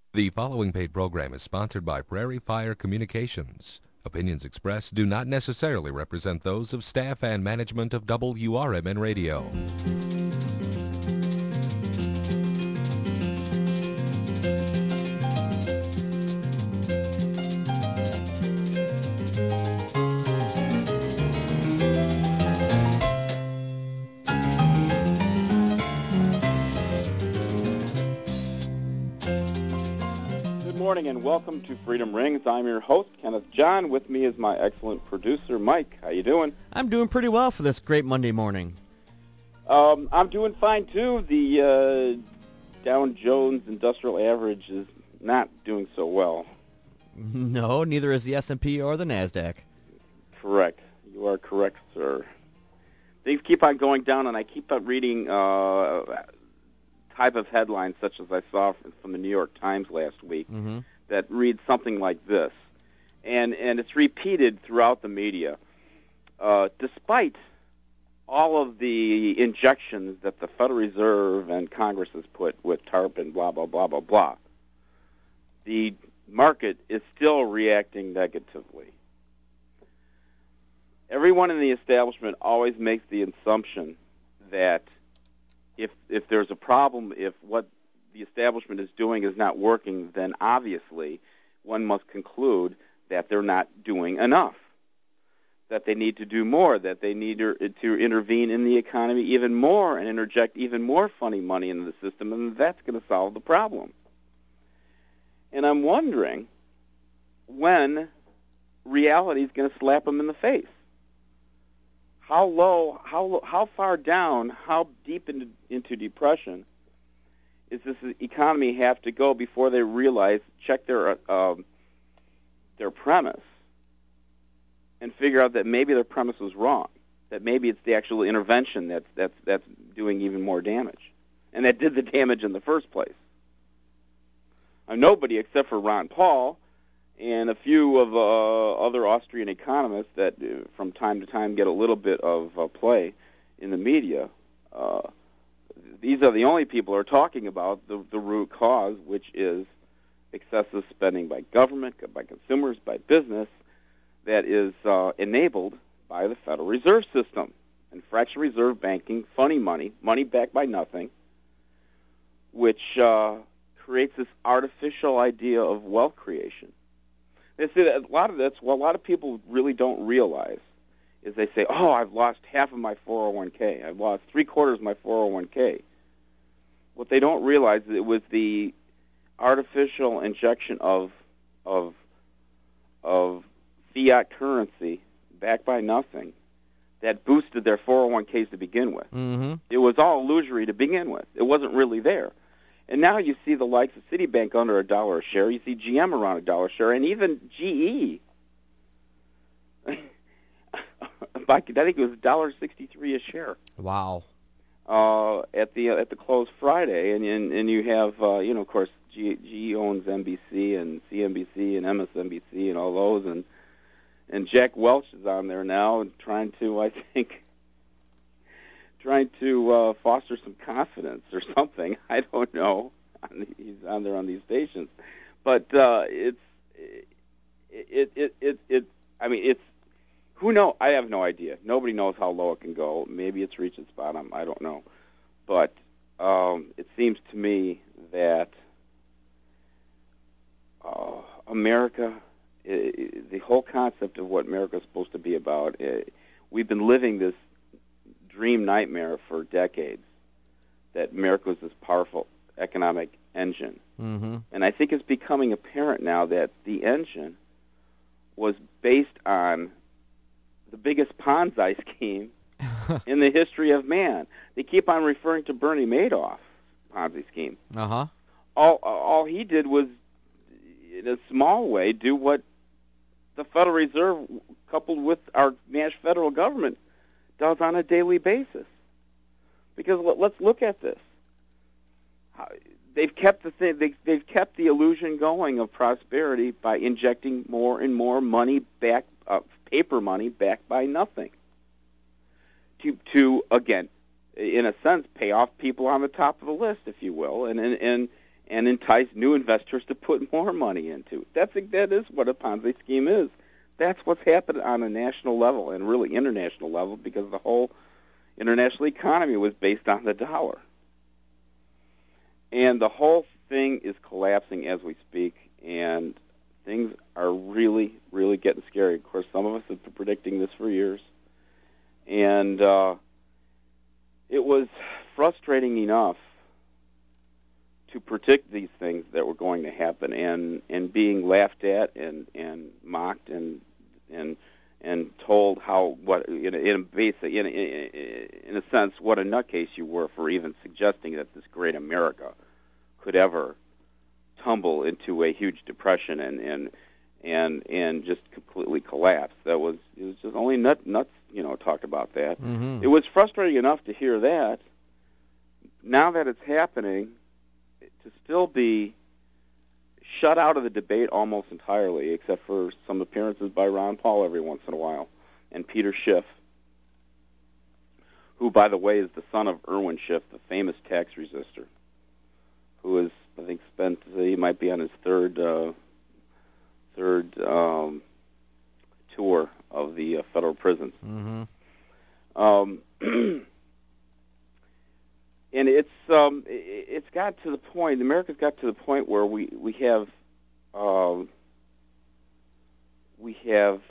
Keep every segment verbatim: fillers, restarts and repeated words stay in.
The following paid program is sponsored by Prairie Fire Communications. Opinions expressed do not necessarily represent those of staff and management of W R M N Radio. Good morning and welcome to Freedom Rings. I'm your host, Kenneth John. With me is my excellent producer, Mike. How you doing? I'm doing pretty well for this great Monday morning. Um, I'm doing fine, too. The uh, Dow Jones Industrial Average is not doing so well. No, neither is the S and P or the NASDAQ. Correct. You are correct, sir. Things keep on going down, and I keep on reading uh, type of headlines such as I saw from, from the New York Times last week Mm-hmm. that reads something like this. And, and it's repeated throughout the media. Uh, despite all of the injections that the Federal Reserve and Congress has put with TARP and blah, blah, blah, blah, blah, the market is still reacting negatively. Everyone in the establishment always makes the assumption that if if there's a problem, if what the establishment is doing is not working, then obviously one must conclude that they're not doing enough, that they need to do more, that they need to, to intervene in the economy even more and interject even more funny money into the system, and that's going to solve the problem. And I'm wondering when reality is going to slap them in the face. How low, how low, how far down, how deep into, into depression is this economy have to go before they realize, check their uh, their premise, and figure out that maybe their premise was wrong, that maybe it's the actual intervention that's that's that's doing even more damage, and that did the damage in the first place. Uh, nobody except for Ron Paul and a few of uh, other Austrian economists that uh, from time to time get a little bit of uh, play in the media. Uh, these are the only people who are talking about the, the root cause, which is excessive spending by government, by consumers, by business, that is uh, enabled by the Federal Reserve System and fractional reserve banking, funny money, money backed by nothing, which uh, creates this artificial idea of wealth creation. They say that a lot of that's what a lot of people really don't realize is they say, "Oh, I've lost half of my four oh one k. I've lost three quarters of my four oh one k." What they don't realize is it was the artificial injection of of of fiat currency backed by nothing that boosted their four oh one k's to begin with. Mm-hmm. It was all illusory to begin with. It wasn't really there. And now you see the likes of Citibank under a dollar a share. You see G M around a dollar a share, and even G E. I think it was one dollar and sixty-three cents a share. Wow. Uh, at the at the close Friday, and and, and you have uh, you know of course G, G E owns N B C and C N B C and M S N B C and all those, and and Jack Welch is on there now and trying to I think. trying to uh, foster some confidence or something. I don't know. He's on there on these stations, but uh, it's it, it it it I mean, it's who knows? I have no idea. Nobody knows how low it can go. Maybe it's reached its bottom. I don't know, but um, it seems to me that uh, America, I, the whole concept of what America is supposed to be about, I, we've been living this dream nightmare for decades that America was this powerful economic engine. Mm-hmm. And I think it's becoming apparent now that the engine was based on the biggest Ponzi scheme in the history of man. They keep on referring to Bernie Madoff Ponzi scheme. Uh-huh. All, all he did was, in a small way, do what the Federal Reserve, coupled with our national federal government, does on a daily basis. Because let's look at this. They've kept the thing, they, they've kept the illusion going of prosperity by injecting more and more money back, uh, paper money backed by nothing. To, to again, in a sense, pay off people on the top of the list, if you will, and and and, and entice new investors to put more money into. That's that is what a Ponzi scheme is. That's what's happened on a national level and really international level, because the whole international economy was based on the dollar. And the whole thing is collapsing as we speak, and things are really, really getting scary. Of course, some of us have been predicting this for years. And uh, it was frustrating enough to predict these things that were going to happen, and, and being laughed at and, and mocked and and and told how what in a, in a basic in a, in a sense what a nutcase you were for even suggesting that this great America could ever tumble into a huge depression and and and and just completely collapse. That was it was just only nut, nuts you know talked about that. Mm-hmm. It was frustrating enough to hear that. Now that it's happening, to still be shut out of the debate almost entirely, except for some appearances by Ron Paul every once in a while, and Peter Schiff, who, by the way, is the son of Irwin Schiff, the famous tax resister, who is, I think, spent, he might be on his third uh, third um, tour of the uh, federal prisons. Mm-hmm. Um, And it's um, it's got to the point. America's got to the point where we we have um, we have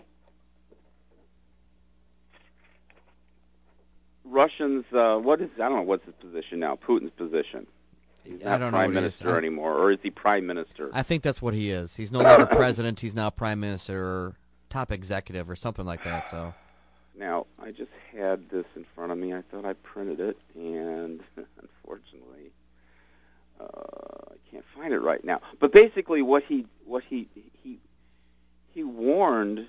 Russians. Uh, what is I don't know what's his position now? Putin's position. He's I not don't know prime what he is. minister I- anymore, or is he prime minister? I think that's what he is. He's no longer president. He's now prime minister or top executive or something like that. So. Now, I just had this in front of me. I thought I printed it, and unfortunately, uh, I can't find it right now. But basically, what he what he he he warned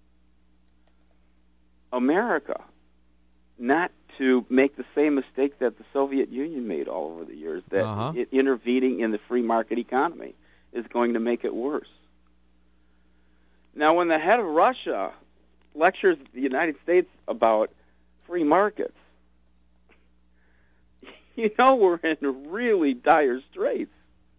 America not to make the same mistake that the Soviet Union made all over the years, that Uh-huh. it, intervening in the free market economy is going to make it worse. Now, when the head of Russia lectures the United States about free markets, you know we're in really dire straits.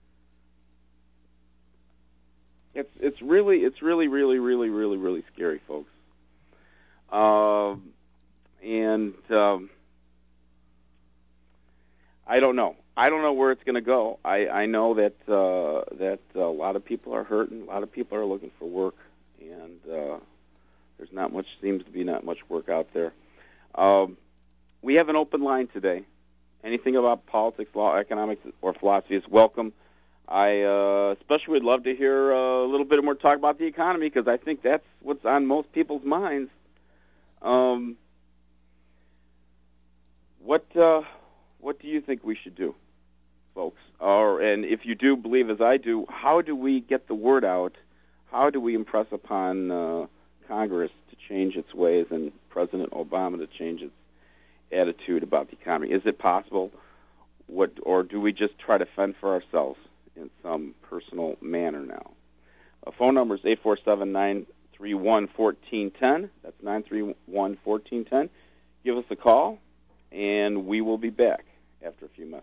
It's it's really it's really really really really really scary, folks. Um, and um, I don't know. I don't know where it's going to go. I, I know that uh, that a lot of people are hurting. A lot of people are looking for work, and uh, there's not much, seems to be not much work out there. Um, we have an open line today. Anything about politics, law, economics, or philosophy is welcome. I uh, especially would love to hear uh, a little bit more talk about the economy, because I think that's what's on most people's minds. Um, what uh, what do you think we should do, folks? Or and if you do believe as I do, how do we get the word out? How do we impress upon uh, Congress to change its ways and President Obama to change its attitude about the economy? Is it possible? What, or do we just try to fend for ourselves in some personal manner now? A phone number is eight four seven, nine three one, one four one zero. That's nine three one, one four one zero. Give us a call, and we will be back after a few messages.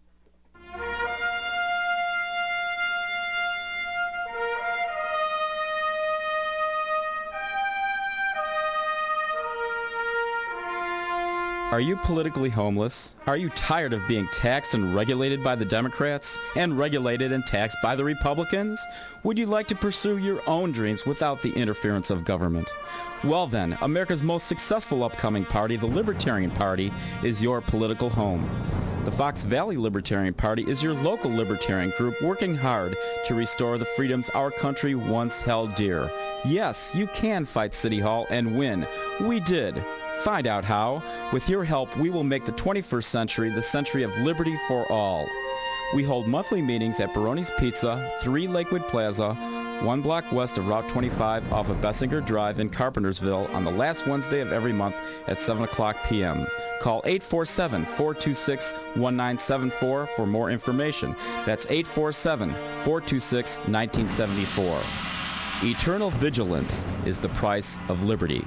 Are you politically homeless? Are you tired of being taxed and regulated by the Democrats and regulated and taxed by the Republicans? Would you like to pursue your own dreams without the interference of government? Well then, America's most successful upcoming party, the Libertarian Party, is your political home. The Fox Valley Libertarian Party is your local libertarian group working hard to restore the freedoms our country once held dear. Yes, you can fight City Hall and win. We did. Find out how. With your help, we will make the twenty-first century the century of liberty for all. We hold monthly meetings at Baroni's Pizza, three Lakewood Plaza, one block west of Route twenty-five off of Bessinger Drive in Carpentersville on the last Wednesday of every month at seven o'clock p m Call eight four seven, four two six, one nine seven four for more information. That's eight four seven, four two six, one nine seven four. Eternal vigilance is the price of liberty.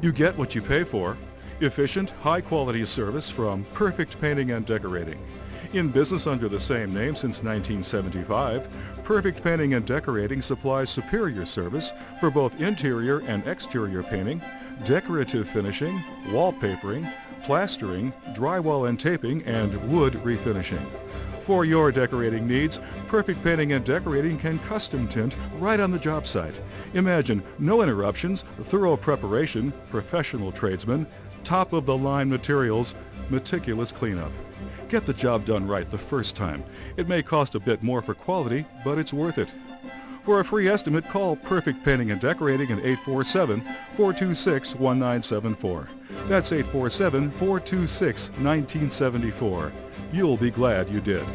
You get what you pay for. Efficient, high-quality service from Perfect Painting and Decorating. In business under the same name since nineteen seventy-five, Perfect Painting and Decorating supplies superior service for both interior and exterior painting, decorative finishing, wallpapering, plastering, drywall and taping, and wood refinishing. For your decorating needs, Perfect Painting and Decorating can custom tint right on the job site. Imagine no interruptions, thorough preparation, professional tradesmen, top-of-the-line materials, meticulous cleanup. Get the job done right the first time. It may cost a bit more for quality, but it's worth it. For a free estimate, call Perfect Painting and Decorating at eight four seven, four two six, one nine seven four. That's eight four seven, four two six, one nine seven four. You'll be glad you did.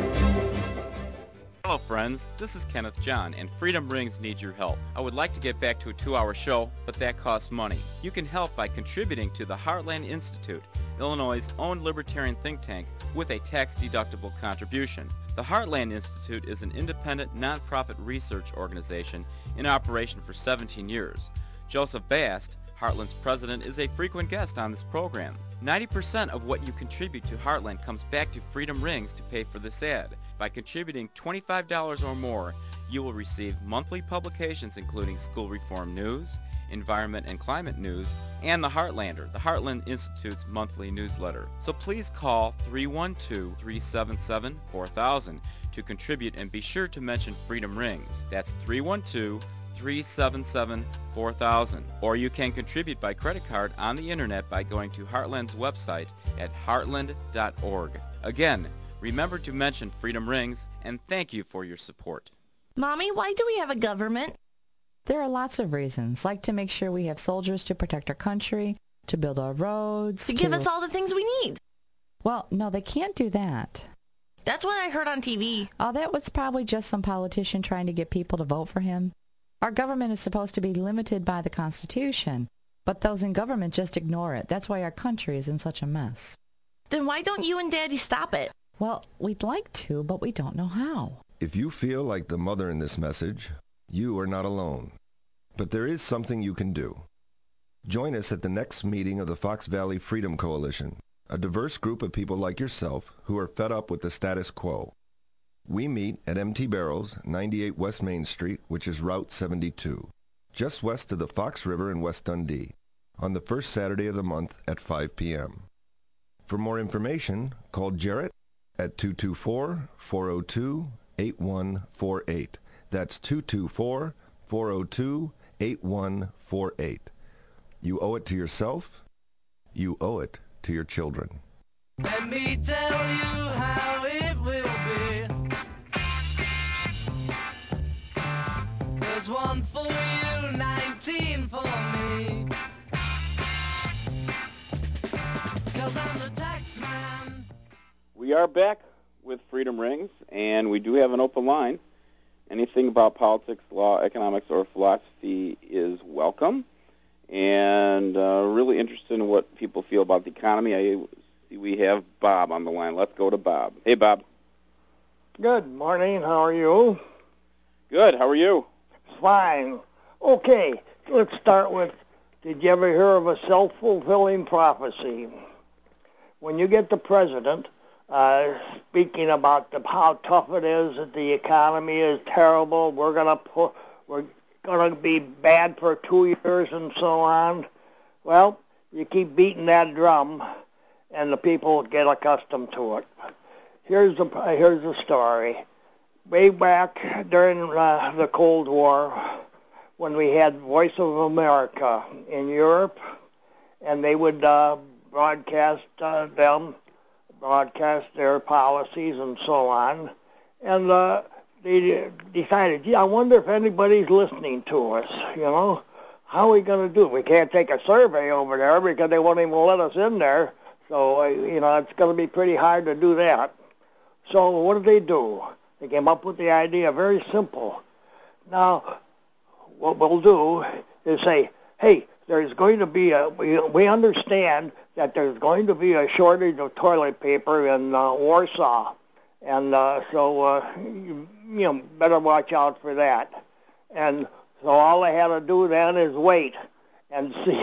Hello friends, this is Kenneth John, and Freedom Rings needs your help. I would like to get back to a two-hour show, but that costs money. You can help by contributing to the Heartland Institute, Illinois' own libertarian think tank, with a tax-deductible contribution. The Heartland Institute is an independent, non-profit research organization in operation for seventeen years. Joseph Bast, Heartland's president, is a frequent guest on this program. ninety percent of what you contribute to Heartland comes back to Freedom Rings to pay for this ad. By contributing twenty-five dollars or more, you will receive monthly publications including school reform news, environment and climate news, and the Heartlander, the Heartland Institute's monthly newsletter. So please call three one two, three seven seven, four thousand to contribute, and be sure to mention Freedom Rings. That's three one two, three seven seven, four thousand. Or you can contribute by credit card on the internet by going to Heartland's website at heartland dot org. Again, remember to mention Freedom Rings, and thank you for your support. Mommy, why do we have a government? There are lots of reasons, like to make sure we have soldiers to protect our country, to build our roads, To give us all the things we need. Well, no, they can't do that. That's what I heard on T V. Oh, that was probably just some politician trying to get people to vote for him. Our government is supposed to be limited by the Constitution, but those in government just ignore it. That's why our country is in such a mess. Then why don't you and Daddy stop it? Well, we'd like to, but we don't know how. If you feel like the mother in this message, you are not alone. But there is something you can do. Join us at the next meeting of the Fox Valley Freedom Coalition, a diverse group of people like yourself who are fed up with the status quo. We meet at M T Barrels, ninety-eight West Main Street, which is Route seventy-two, just west of the Fox River in West Dundee, on the first Saturday of the month at five p m For more information, call Jarrett at two two four, four oh two, eight one four eight. That's two two four, four oh two, eight one four eight. You owe it to yourself. You owe it to your children. Let me tell you how it will be. There's one for you, nineteen for me. 'Cause I'm the tax man. We are back with Freedom Rings, and we do have an open line. Anything about politics, law, economics, or philosophy is welcome. And uh, really interested in what people feel about the economy. I see we have Bob on the line. Let's go to Bob. Hey, Bob. Good morning. How are you? Good. How are you? Fine. Okay, let's start with, did you ever hear of a self-fulfilling prophecy? When you get the president uh, speaking about the, how tough it is, that the economy is terrible, we're going to put, we're going to be bad for two years and so on, well, you keep beating that drum, and the people get accustomed to it. Here's the here's the story. Way back during uh, the Cold War, when we had Voice of America in Europe, and they would uh, broadcast uh, them, broadcast their policies and so on, and uh, they decided, gee, I wonder if anybody's listening to us, you know? How are we going to do it? We can't take a survey over there because they won't even let us in there, so, uh, you know, it's going to be pretty hard to do that. So what did they do? They came up with the idea, very simple. Now, what we'll do is say, hey, there's going to be a, we, we understand that there's going to be a shortage of toilet paper in uh, Warsaw. And uh, so, uh, you, you know, better watch out for that. And so all they had to do then is wait and see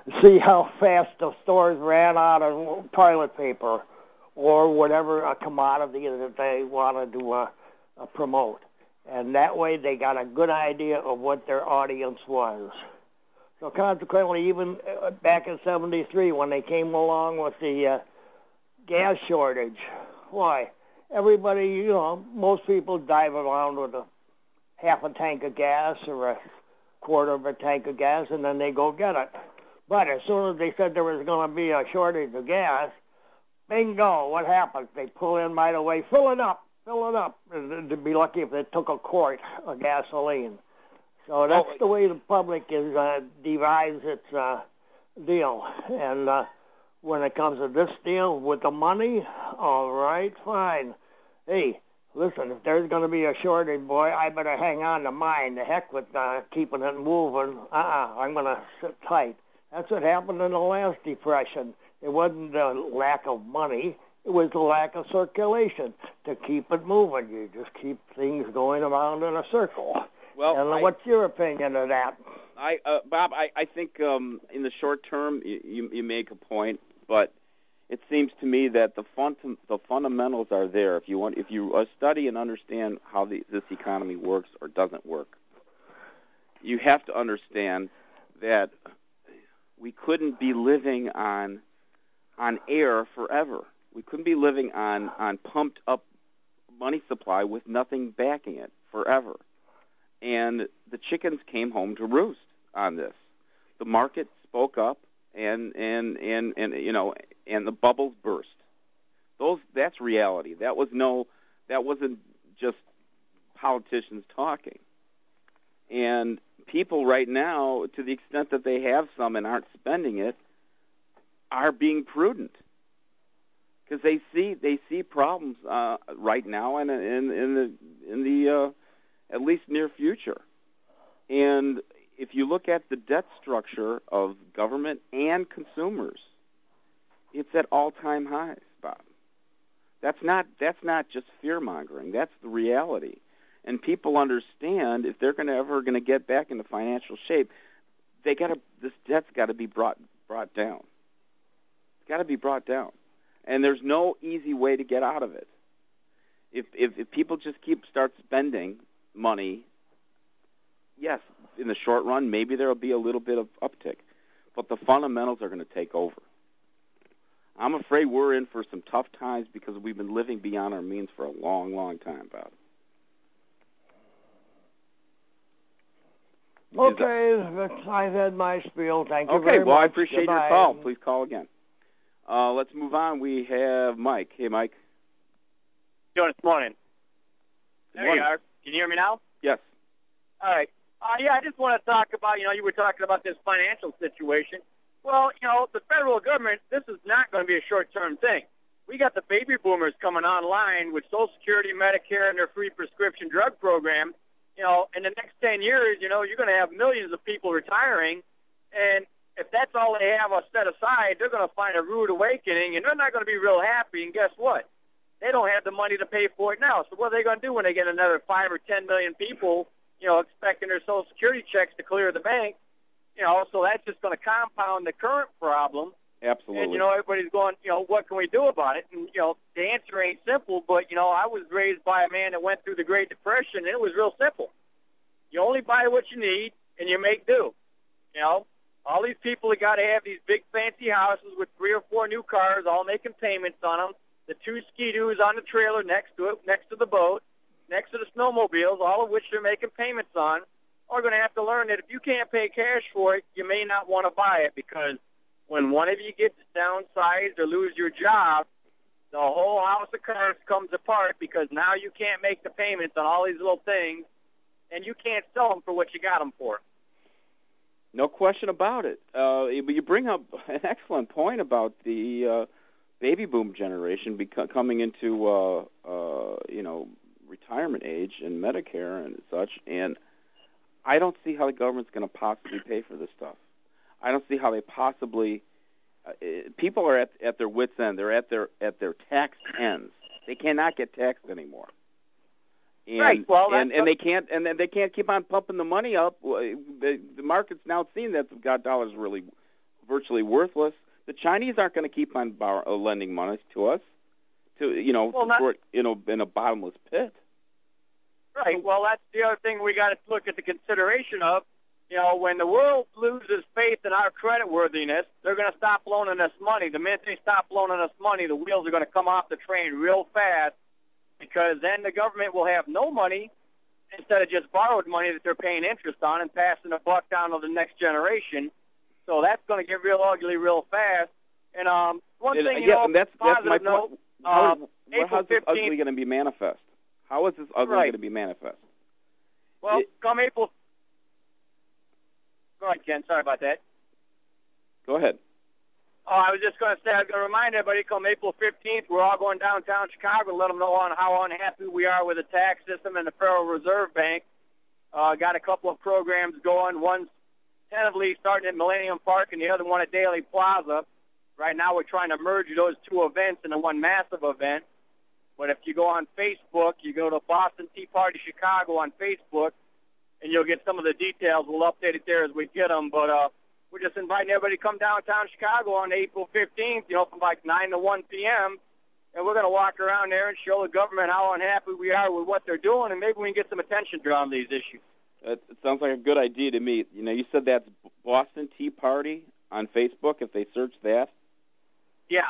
see how fast the stores ran out of toilet paper or whatever a commodity that they wanted to uh, uh, promote. And that way they got a good idea of what their audience was. So consequently, even uh, back in seventy-three when they came along with the uh, gas shortage, why? Everybody, you know, most people dive around with a half a tank of gas or a quarter of a tank of gas, and then they go get it. But as soon as they said there was going to be a shortage of gas, bingo, what happens? They pull in right away, fill it up, fill it up. And they'd be lucky if they took a quart of gasoline. So that's oh, the way the public is uh, divides its uh, deal. And uh, when it comes to this deal with the money, all right, fine. Hey, listen, if there's going to be a shortage, boy, I better hang on to mine. The heck with uh, keeping it moving. Uh-uh, I'm going to sit tight. That's what happened in the last Depression. It wasn't the lack of money. It was the lack of circulation to keep it moving. You just keep things going around in a circle. Well, and I, what's your opinion of that? I, uh, Bob, I, I think um, in the short term you, you, you make a point, but it seems to me that the fun, the fundamentals are there. If you want, if you uh, study and understand how the, this economy works or doesn't work, you have to understand that we couldn't be living on on air forever. We couldn't be living on, on pumped up money supply with nothing backing it forever. And the chickens came home to roost on this. The market spoke up, and and, and, and you know, and the bubbles burst. Those that's reality. That was no that wasn't just politicians talking. And people right now, to the extent that they have some and aren't spending it, are being prudent because they see they see problems uh, right now and in in the in the uh, at least near future. And if you look at the debt structure of government and consumers, it's at all-time highs, Bob. That's not that's not just fear-mongering. That's the reality. And people understand if they're going to ever going to get back into financial shape, they got to this debt's got to be brought brought down. It's got to be brought down, and there's no easy way to get out of it. If if, if people just keep start spending money, yes, in the short run, maybe there will be a little bit of uptick, but the fundamentals are going to take over. I'm afraid we're in for some tough times because we've been living beyond our means for a long, long time, Bob. Okay, I've had my spiel. Thank you okay, very well, much. I appreciate Goodbye. your call. Please call again. Uh, let's move on. We have Mike. Hey, Mike. Doing this morning. Good There morning. you are. Can you hear me now? Yes. All right. Uh, yeah, I just want to talk about, you know, you were talking about this financial situation. Well, you know, the federal government, this is not going to be a short-term thing. We got the baby boomers coming online with Social Security, Medicare, and their free prescription drug program. You know, in the next ten years, you know, you're going to have millions of people retiring, and if that's all they have set aside, they're going to find a rude awakening, and they're not going to be real happy, and guess what? They don't have the money to pay for it now, so what are they going to do when they get another five or ten million people, you know, expecting their Social Security checks to clear the bank? You know, so that's just going to compound the current problem. Absolutely. And, you know, everybody's going, you know, what can we do about it? And, you know, the answer ain't simple, but, you know, I was raised by a man that went through the Great Depression, and it was real simple. You only buy what you need, and you make do. You know, all these people that got to have these big fancy houses with three or four new cars, all making payments on them, the two ski-doos on the trailer next to it, next to the boat, next to the snowmobiles, all of which they're making payments on, are going to have to learn that if you can't pay cash for it, you may not want to buy it, because when one of you gets downsized or lose your job, the whole house of cards comes apart, because now you can't make the payments on all these little things, and you can't sell them for what you got them for. No question about it. Uh, but you bring up an excellent point about the uh, baby boom generation beco- coming into, uh, uh, you know, retirement age and Medicare and such, and I don't see how the government's going to possibly pay for this stuff. I don't see how they possibly. Uh, people are at at their wits' end. They're at their at their tax ends. They cannot get taxed anymore. And, right. Well, and and they can't and then they can't keep on pumping the money up. The, the market's now seeing that the God dollar's really virtually worthless. The Chinese aren't going to keep on borrow, uh, lending money to us, to you know, Well, not- for, you know, in a bottomless pit. Right. Well, that's the other thing we got to look at the consideration of. You know, when the world loses faith in our credit worthiness, they're going to stop loaning us money. The minute they stop loaning us money, the wheels are going to come off the train real fast, because then the government will have no money instead of just borrowed money that they're paying interest on and passing the buck down to the next generation. So that's going to get real ugly real fast. And um, one And, thing, you yeah, know, and that's, that's my positive note, point. uh, How, April how's this ugly fifteenth, going to be manifest? How is this ugly Right. going to be manifest? well, It- come April. Go ahead, Ken. Sorry about that. Go ahead. Oh, I was just going to say, I was going to remind everybody, come April fifteenth, we're all going downtown Chicago to let them know on how unhappy we are with the tax system and the Federal Reserve Bank. Uh, got a couple of programs going. One's tentatively starting at Millennium Park and the other one at Daly Plaza. Right now we're trying to merge those two events into one massive event. But if you go on Facebook, you go to Boston Tea Party Chicago on Facebook, and you'll get some of the details. We'll update it there as we get them. But uh, we're just inviting everybody to come downtown Chicago on April fifteenth, you know, from like nine to one p.m., and we're going to walk around there and show the government how unhappy we are with what they're doing, and maybe we can get some attention drawn to these issues. It, it sounds like a good idea to me. You know, you said that's Boston Tea Party on Facebook, if they search that. Yeah.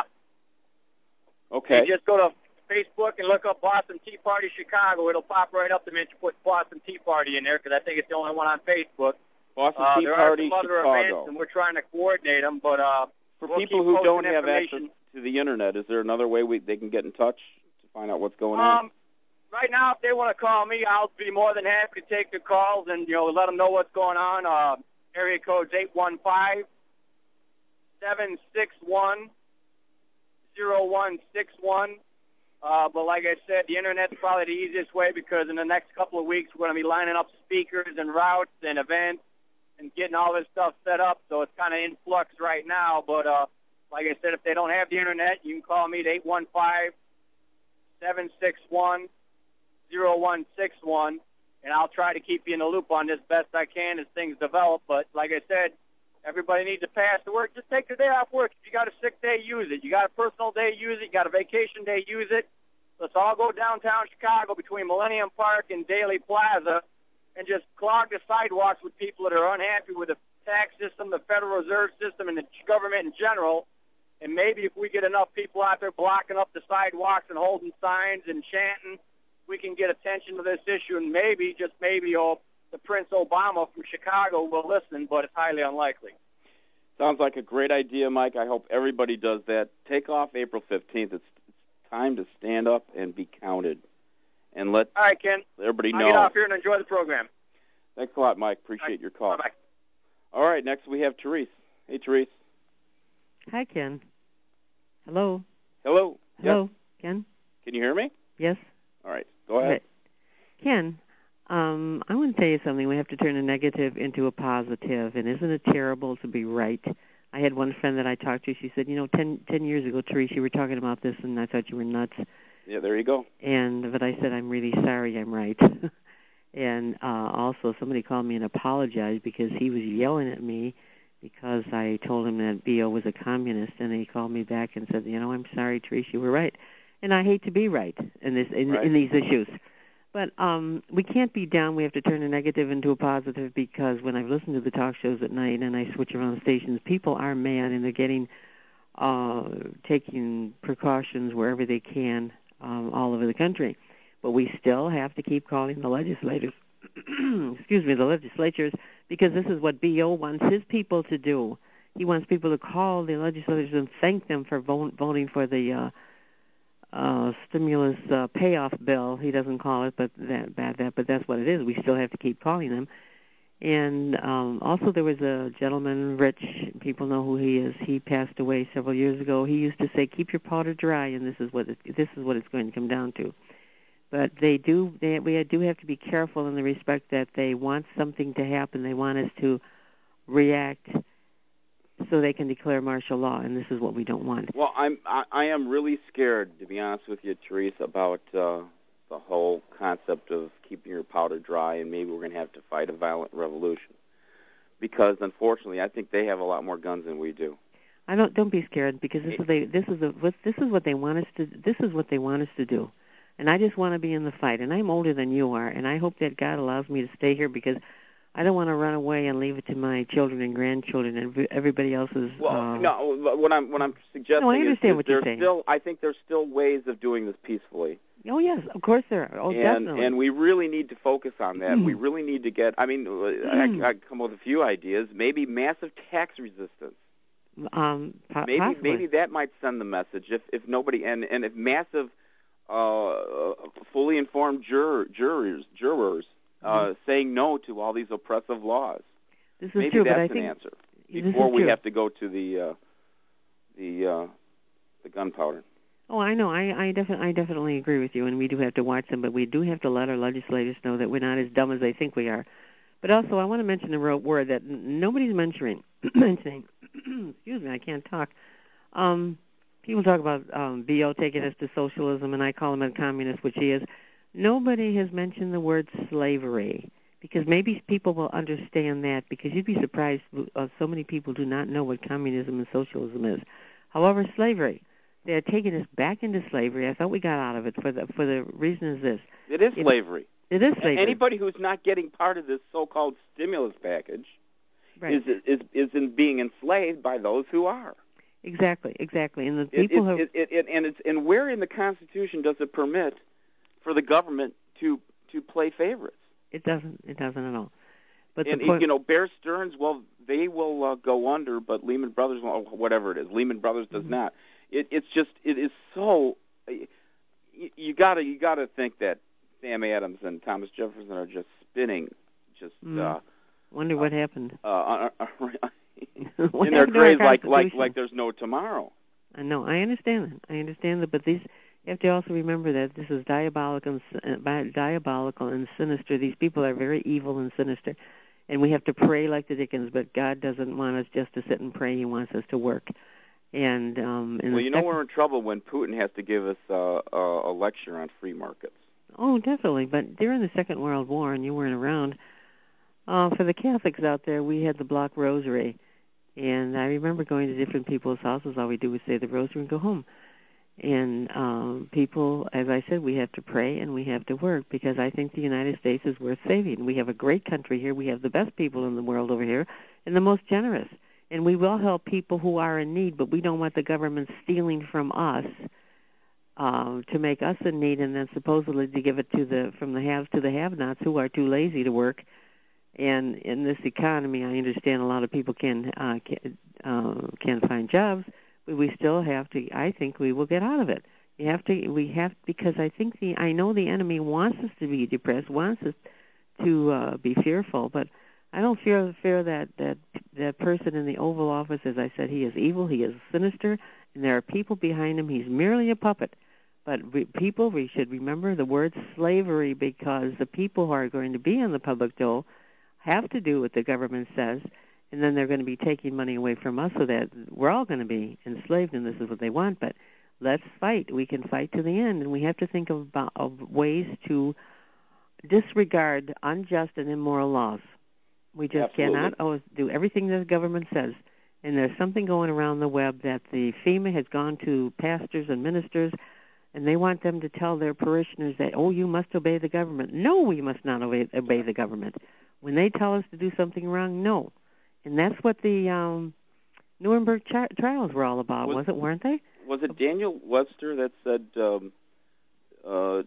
Okay. You just go to Facebook and look up Boston Tea Party Chicago. It'll pop right up the minute you put Boston Tea Party in there, because I think it's the only one on Facebook. Boston Uh, Tea there Party are some other Chicago. events, and we're trying to coordinate them. But uh, For we'll people keep who posting don't have access information. to the Internet, is there another way we, they can get in touch to find out what's going on? Um, right now, if they want to call me, I'll be more than happy to take their calls and, you know, let them know what's going on. Uh, area code's eight one five, seven six one, zero one six one. Uh, but like I said, the Internet's probably the easiest way, because in the next couple of weeks, we're going to be lining up speakers and routes and events and getting all this stuff set up. So it's kind of in flux right now. But uh, like I said, if they don't have the Internet, you can call me at eight one five, seven six one, zero one six one, and I'll try to keep you in the loop on this best I can as things develop. But like I said, everybody needs to pass the work. Just take the day off work. If you got a sick day, use it. You got a personal day, use it. You got a vacation day, use it. Let's all go downtown Chicago between Millennium Park and Daly Plaza and just clog the sidewalks with people that are unhappy with the tax system, the Federal Reserve System, and the government in general. And maybe if we get enough people out there blocking up the sidewalks and holding signs and chanting, we can get attention to this issue, and maybe, just maybe, oh, the Prince Obama from Chicago will listen, but it's highly unlikely. Sounds like a great idea, Mike. I hope everybody does that. Take off April fifteenth. It's, it's time to stand up and be counted. And let All right, Ken. everybody I'll know. get off here and enjoy the program. Thanks a lot, Mike. Appreciate right. your call. Bye-bye. All right, next we have Therese. Hey, Therese. Hi, Ken. Hello. Hello. Hello, Yes. Ken. Can you hear me? Yes. All right. Go ahead. Okay. Ken, um, I want to tell you something. We have to turn a negative into a positive, and isn't it terrible to be right? I had one friend that I talked to. She said, you know, ten, ten years ago, Teresa, you were talking about this, and I thought you were nuts. Yeah, there you go. And but I said, I'm really sorry I'm right. And uh, also, somebody called me and apologized because he was yelling at me because I told him that B O was a communist, and he called me back and said, you know, I'm sorry, Teresa, you were right. And I hate to be right in this in, Right. in these issues. But um, we can't be down. We have to turn a negative into a positive, because when I've listened to the talk shows at night and I switch around stations, people are mad, and they're getting, uh, taking precautions wherever they can um, all over the country. But we still have to keep calling the legislators, excuse me, the legislatures, because this is what B O wants his people to do. He wants people to call the legislators and thank them for vo- voting for the uh, uh, stimulus uh, payoff bill. He doesn't call it, but that, that, that, but that's what it is. We still have to keep calling them. And um, also there was a gentleman, Rich, people know who he is. He passed away several years ago. He used to say, keep your powder dry, and this is what it, this is what it's going to come down to. But they do, they, we do have to be careful in the respect that they want something to happen. They want us to react so they can declare martial law, and this is what we don't want. Well, I'm I, I am really scared, to be honest with you, Therese, about uh, the whole concept of keeping your powder dry, and maybe we're going to have to fight a violent revolution. because unfortunately, I think they have a lot more guns than we do. I don't don't be scared because this is they this is a, what this is what they want us to this is what they want us to do, and I just want to be in the fight. And I'm older than you are, and I hope that God allows me to stay here because I don't want to run away and leave it to my children and grandchildren and everybody else's. Well, uh, no, what I'm what I'm suggesting No, I understand is, is what you're there's saying. still I think there's still ways of doing this peacefully. Oh yes, of course there are. Oh, and, definitely. and we really need to focus on that. Mm. We really need to get. I mean, I, I come with a few ideas. Maybe massive tax resistance. Um, po- maybe possibly. maybe that might send the message. If if nobody and and if massive, uh, fully informed juror, jurors jurors uh, Mm-hmm. saying no to all these oppressive laws. This is maybe true, that's but I an think answer this before is we true. have to go to the uh, the uh, the gunpowder. Oh, I know. I I, defi- I definitely agree with you, and we do have to watch them, but we do have to let our legislators know that we're not as dumb as they think we are. But also, I want to mention a ro- word that n- nobody's mentioning. mentioning. Excuse me, I can't talk. Um, people talk about um, B O taking us to socialism, and I call him a communist, which he is. Nobody has mentioned the word slavery, because maybe people will understand that, because you'd be surprised uh, so many people do not know what communism and socialism is. However, slavery, they're taking us back into slavery. I thought we got out of it for the for the reason is this. It is It- slavery. It is slavery. Anybody who's not getting part of this so-called stimulus package Right. is is is in being enslaved by those who are. Exactly, exactly. And the It, people it, have... it, it, it, and it's and where in the Constitution does it permit for the government to to play favorites? It doesn't. It doesn't at all. But And the point... you know, Bear Stearns, well, they will uh, go under, but Lehman Brothers, well, whatever it is, Lehman Brothers does Mhm. not. It, it's just it is so. You, you gotta you gotta think that Sam Adams and Thomas Jefferson are just spinning, just Mm. uh, Wonder what happened. uh, uh, What in their happened to our grave like like Constitution? like there's no tomorrow. I know. I understand that. I understand that. But these, you have to also remember that this is diabolical, and, s- uh, bi- diabolical and sinister. These people are very evil and sinister, and we have to pray like the Dickens. But God doesn't want us just to sit and pray. He wants us to work. And um, in Well, the you know sec- we're in trouble when Putin has to give us uh, a, a lecture on free markets. Oh, definitely. But during the Second World War, and you weren't around, uh, for the Catholics out there, we had the block rosary. And I remember going to different people's houses. All we do was say the rosary and go home. And um, people, as I said, we have to pray and we have to work, because I think the United States is worth saving. We have a great country here. We have the best people in the world over here and the most generous. And we will help people who are in need, but we don't want the government stealing from us um, to make us in need, and then supposedly to give it to the from the haves to the have-nots who are too lazy to work. And in this economy, I understand a lot of people can uh, can, uh, can find jobs, but we still have to. I think we will get out of it. You have to. We have because I think the. I know the enemy wants us to be depressed, wants us to uh, be fearful, but I don't fear fear that that that person in the Oval Office. As I said, he is evil. He is sinister, and there are people behind him. He's merely a puppet. But we, people, we should remember the word slavery, because the people who are going to be in the public dole have to do what the government says, and then they're going to be taking money away from us, so that we're all going to be enslaved, and this is what they want. But let's fight. We can fight to the end, and we have to think of, of ways to disregard unjust and immoral laws. We just Absolutely. cannot always do everything that the government says. And there's something going around the web that the FEMA has gone to pastors and ministers, and they want them to tell their parishioners that, oh, you must obey the government. No, we must not obey, obey the government. When they tell us to do something wrong, no. And that's what the um, Nuremberg tri- trials were all about, Was- was it, weren't they? Was it Daniel Webster that said um, uh,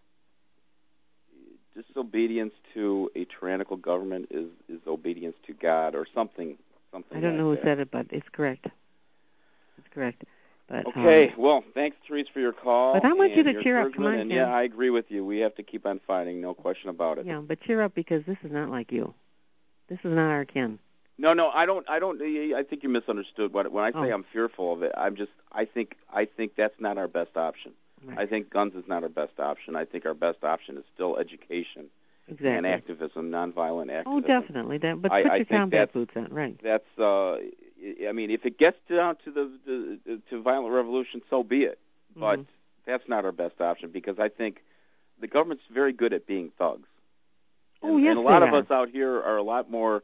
disobedience to a tyrannical government is, is obedience to God, or something? Something. I don't like know who that. said it, but it's correct. It's correct. But, Okay, um, well, thanks, Therese, for your call. But I want you and to your cheer up. Come encouragement, on, and Ken. yeah, I agree with you. We have to keep on fighting, no question about it. yeah, but cheer up, because this is not like you. This is not our Ken. No, no, I don't. I don't. I think you misunderstood. What when I say Oh. I'm fearful of it, I'm just. I think. I think that's not our best option. Right. I think guns is not our best option. I think our best option is still education and Exactly. activism, nonviolent activism. Oh, definitely. That, but I- put I your think combat that's- boots on, right? That's. Uh, I mean, if it gets down to the, the to violent revolution, so be it. But Mhm. that's not our best option, because I think the government's very good at being thugs. Oh, And, yes, and a lot they of are. us out here are a lot more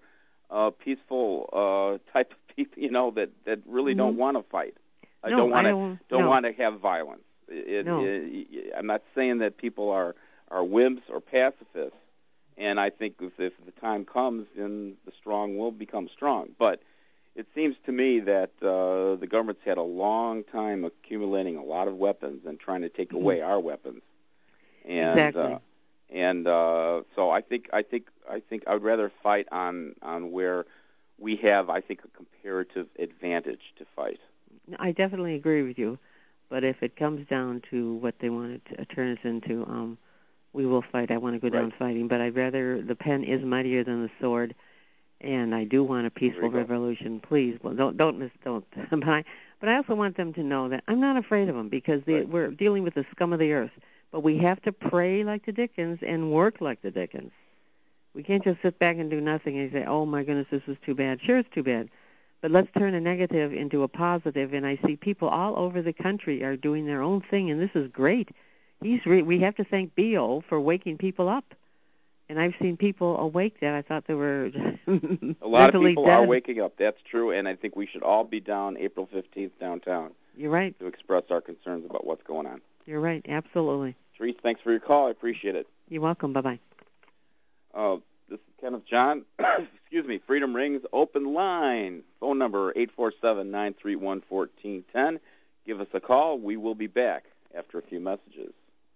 uh, peaceful uh, type of people, you know, that, that really Mhm. don't want to fight. I No, don't want I to don't- don't no. want to have violence. It, No. it, I'm not saying that people are, are wimps or pacifists, and I think if, if the time comes, then the strong will become strong. But it seems to me that uh, the government's had a long time accumulating a lot of weapons and trying to take Mhm. away our weapons. And, Exactly. Uh, and uh, so I think I think I think I would rather fight on on where we have, I think, a comparative advantage to fight. I definitely agree with you, but if it comes down to what they want to turn us into, um, we will fight. I want to go down Right. fighting, but I'd rather the pen is mightier than the sword, and I do want a peaceful There you go. revolution. Please, well, don't don't miss don't. but I but I also want them to know that I'm not afraid of them because they, Right. we're dealing with the scum of the earth. But we have to pray like the Dickens and work like the Dickens. We can't just sit back and do nothing and say, "Oh my goodness, this is too bad." Sure, it's too bad. But let's turn a negative into a positive, and I see people all over the country are doing their own thing, and this is great. He's re- we have to thank B O for waking people up, and I've seen people awake that I thought they were A lot of mentally people dead. are waking up. That's true, and I think we should all be down April fifteenth downtown You're right. to express our concerns about what's going on. You're right. Absolutely. Therese, thanks for your call. I appreciate it. You're welcome. Bye-bye. Uh, this is Kenneth John. Excuse me. Freedom Rings open line. Phone number eight four seven, nine three one, one four one zero. Give us a call. We will be back after a few messages.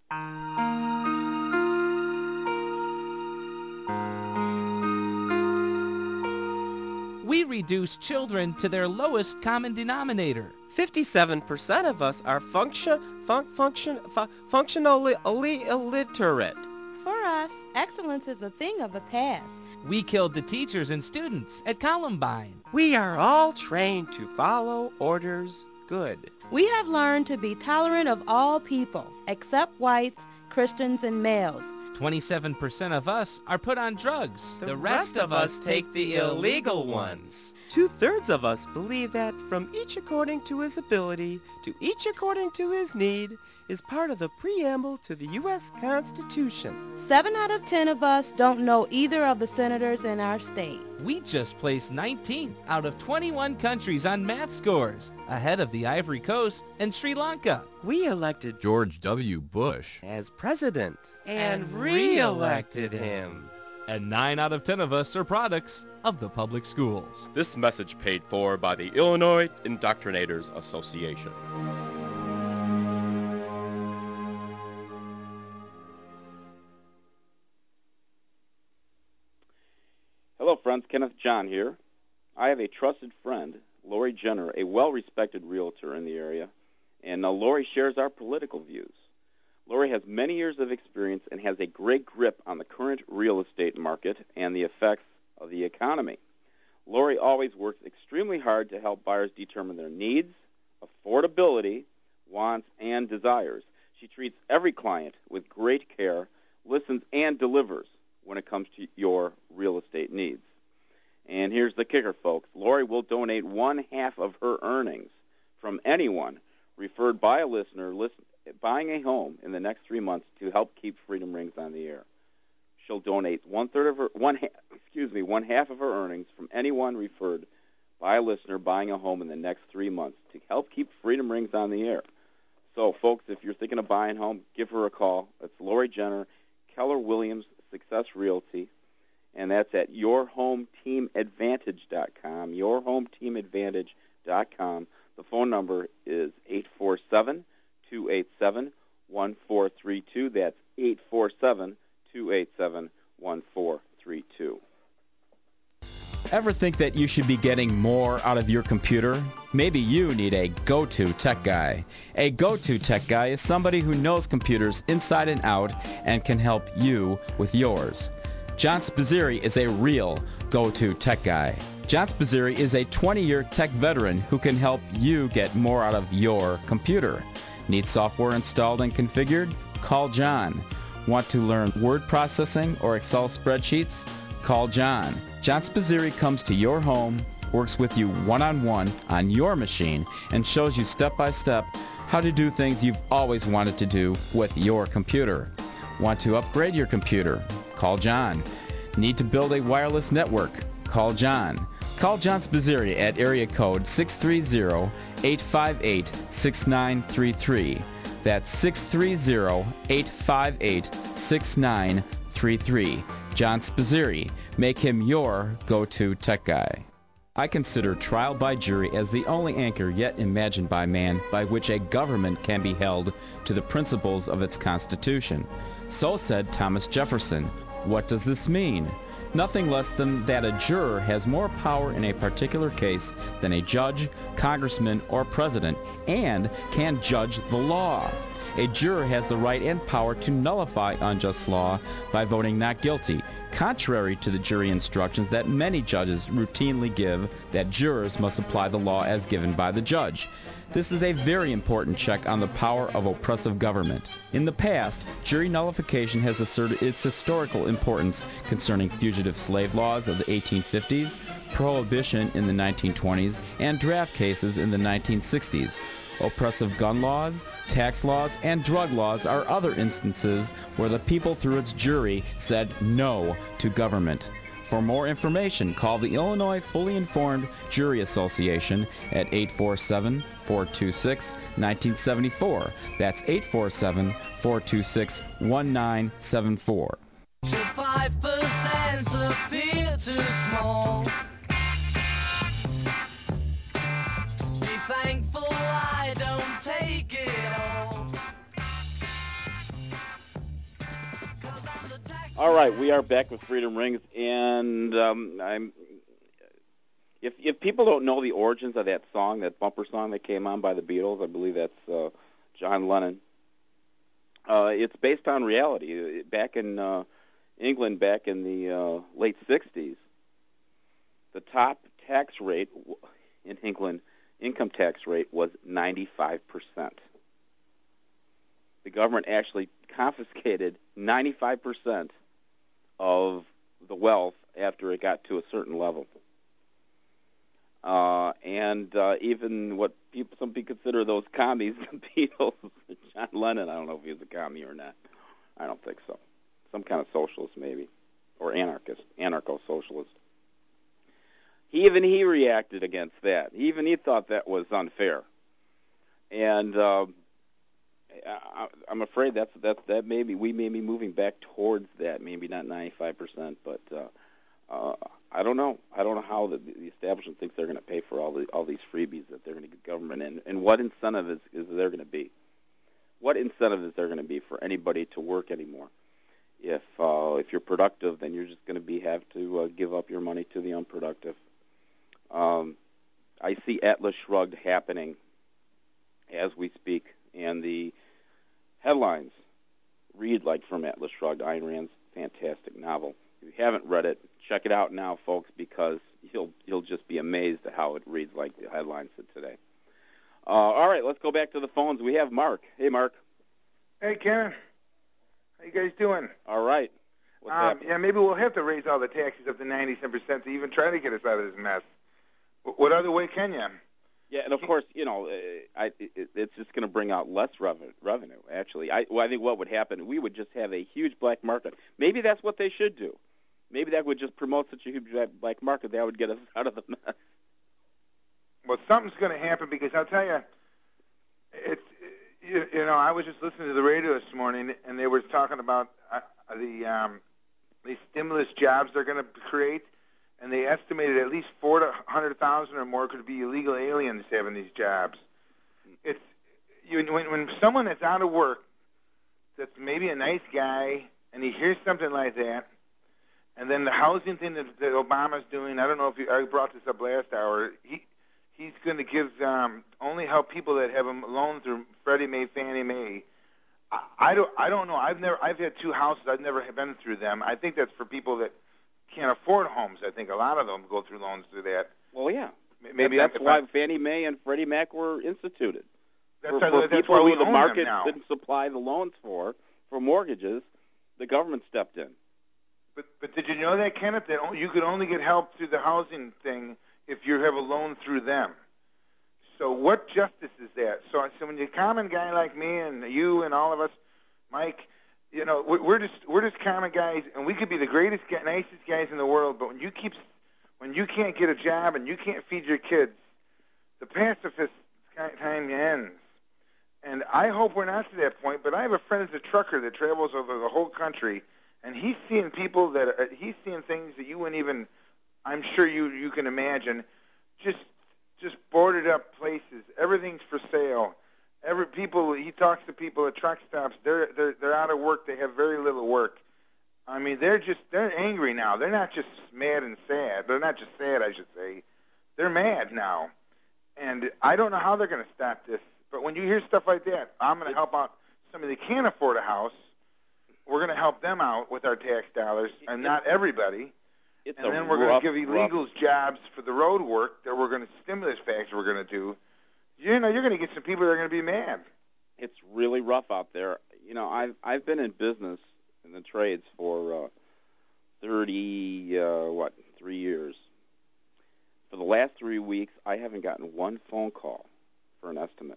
We reduce children to their lowest common denominator. fifty-seven percent of us are function, fun, function, fu- functionally illi- illiterate. For us, excellence is a thing of the past. We killed the teachers and students at Columbine. We are all trained to follow orders good. We have learned to be tolerant of all people, except whites, Christians, and males. twenty-seven percent of us are put on drugs. The, rest of us take the illegal ones. Two-thirds of us believe that from each according to his ability to each according to his need is part of the preamble to the U S Constitution. Seven out of ten of us don't know either of the senators in our state. We just placed nineteenth out of twenty-one countries on math scores, ahead of the Ivory Coast and Sri Lanka. We elected George W. Bush as president and re-elected him. And nine out of ten of us are products of the public schools. This message paid for by the Illinois Indoctrinators Association. Hello, friends. Kenneth John here. I have a trusted friend, Lori Jenner, a well-respected realtor in the area, and uh, Lori shares our political views. Lori has many years of experience and has a great grip on the current real estate market and the effects of the economy. Lori always works extremely hard to help buyers determine their needs, affordability, wants, and desires. She treats every client with great care, listens, and delivers when it comes to your real estate needs. And here's the kicker, folks. Lori will donate one half of her earnings from anyone referred by a listener listen, buying a home in the next three months to help keep Freedom Rings on the air. She'll donate one third of her one ha- excuse me one half of her earnings from anyone referred by a listener buying a home in the next three months to help keep Freedom Rings on the air. So, folks, if you're thinking of buying a home, give her a call. It's Lori Jenner, Keller Williams Success Realty, and that's at your home team advantage dot com, your home team advantage dot com. The phone number is eight four seven, two eight seven, one four three two. That's eight four seven, two eight seven, one four three two. Ever think that you should be getting more out of your computer? Maybe you need a go-to tech guy. A go-to tech guy is somebody who knows computers inside and out and can help you with yours. John Spazzeri is a real go-to tech guy. John Spazzeri is a twenty-year tech veteran who can help you get more out of your computer. Need software installed and configured? Call John. Want to learn word processing or Excel spreadsheets? Call John. John Spazzeri comes to your home, works with you one-on-one on your machine, and shows you step-by-step how to do things you've always wanted to do with your computer. Want to upgrade your computer? Call John. Need to build a wireless network? call John. Call John Spizzirri at area code six three zero, eight five eight, six nine three three. That's six three zero, eight five eight, six nine three three. John Spizzirri. Make him your go-to tech guy. I consider trial by jury as the only anchor yet imagined by man by which a government can be held to the principles of its constitution. So said Thomas Jefferson. What does this mean? Nothing less than that a juror has more power in a particular case than a judge, congressman, or president, and can judge the law. A juror has the right and power to nullify unjust law by voting not guilty, contrary to the jury instructions that many judges routinely give that jurors must apply the law as given by the judge. This is a very important check on the power of oppressive government. In the past, jury nullification has asserted its historical importance concerning fugitive slave laws of the eighteen fifties, prohibition in the nineteen twenties, and draft cases in the nineteen sixties. Oppressive gun laws, tax laws, and drug laws are other instances where the people through its jury said no to government. For more information, call the Illinois Fully Informed Jury Association at eight four seven, four two six, one nine seven four. That's eight four seven, four two six, one nine seven four. Should five percent appear too small? Be thankful I don't take it all. All right, we are back with Freedom Rings, and um, I'm. If if people don't know the origins of that song, that bumper song that came on by the Beatles, I believe that's uh, John Lennon. Uh, it's based on reality. Back in uh, England, back in the uh, late sixties, the top tax rate in England, income tax rate, was ninety-five percent. The government actually confiscated ninety-five percent of the wealth after it got to a certain level. Uh, and uh, even what people, some people consider those commies, the Beatles, John Lennon, I don't know if he was a commie or not. I don't think so. Some kind of socialist maybe, or anarchist, anarcho-socialist. He, even he reacted against that. Even he thought that was unfair. And uh, I, I'm afraid that's that's that maybe we may be moving back towards that. Maybe not ninety-five percent, but uh, uh, I don't know. I don't know how the, the establishment thinks they're going to pay for all the all these freebies that they're going to give government, and, and what incentive is, is there going to be? What incentive is there going to be for anybody to work anymore? If uh, if you're productive, then you're just going to be have to uh, give up your money to the unproductive. Um, I see Atlas Shrugged happening as we speak, and the headlines read like from Atlas Shrugged, Ayn Rand's fantastic novel. If you haven't read it, check it out now, folks, because you'll you'll just be amazed at how it reads like the headlines said today. Uh, all right, let's go back to the phones. We have Mark. Hey, Mark. Hey, Ken. How you guys doing? All right. What's um, happening? yeah, maybe we'll have to raise all the taxes up to ninety-seven percent to even try to get us out of this mess. What other way can you? Yeah, and of course, you know, uh, I, it, it's just going to bring out less revenue. Revenue, actually. I, well, I think what would happen, we would just have a huge black market. Maybe that's what they should do. Maybe that would just promote such a huge black market that would get us out of the mess. Well, something's going to happen because I'll tell you, it's you, you know, I was just listening to the radio this morning, and they were talking about uh, the um, these stimulus jobs they're going to create. And they estimated at least four to hundred thousand or more could be illegal aliens having these jobs. It's you, when when someone that's out of work, that's maybe a nice guy, and he hears something like that, and then the housing thing that, that Obama's doing. I don't know if you, I brought this up last hour. He he's going to give um, only help people that have a loan through Freddie Mae, Fannie Mae. I, I don't I don't know. I've never I've had two houses. I've never been through them. I think that's for people that can't afford homes. I think a lot of them go through loans through that. Well, yeah. Maybe that's I, why I, Fannie Mae and Freddie Mac were instituted. That's, for, why, for that's people why we who the own market them now. didn't supply the loans for, for mortgages, the government stepped in. But but did you know that, Kenneth, that you could only get help through the housing thing if you have a loan through them? So what justice is that? So, so when you're a common guy like me and you and all of us, Mike, you know, we're just we're just common guys, and we could be the greatest, nicest guys in the world. But when you keep when you can't get a job and you can't feed your kids, the pacifist time ends. And I hope we're not to that point, but I have a friend who's a trucker that travels over the whole country, and he's seeing people that are, he's seeing things that you wouldn't even, I'm sure you you can imagine, just just boarded up places. Everything's for sale. Every people he talks to people at truck stops. They're they're they're out of work. They have very little work. I mean, they're just they're angry now. They're not just mad and sad. They're not just sad, I should say. They're mad now, and I don't know how they're going to stop this. But when you hear stuff like that, I'm going to help out somebody that can't afford a house. We're going to help them out with our tax dollars, and not everybody. It's and a then we're rough, going to give rough- illegals jobs for the road work that we're going to stimulus package we're going to do. You know, you're going to get some people that are going to be mad. It's really rough out there. You know, I've I've been in business in the trades for uh, thirty uh, what three years. For the last three weeks, I haven't gotten one phone call for an estimate.